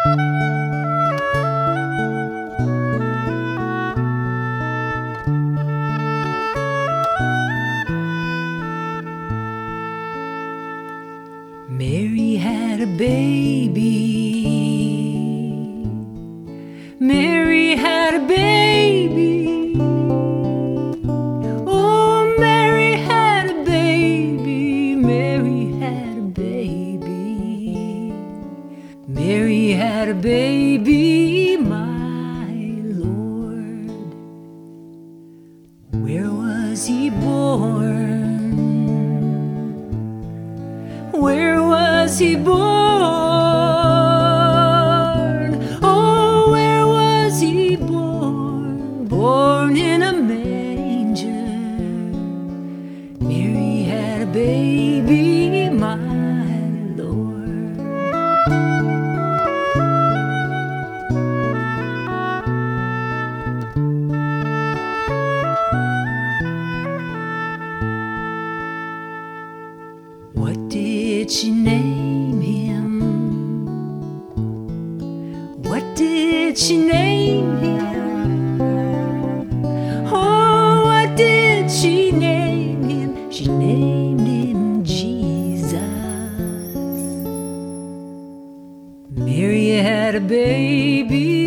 Mary had a baby. Mary had a baby. Oh, Mary had a baby. Mary had a baby. Mary had a baby, my Lord. Where was he born? Where was he born? Oh, where was he born? Born in a manger. Mary had a baby, my Lord. What did she name him? What did she name him? Oh, what did she name him? She named him Jesus. Mary had a baby.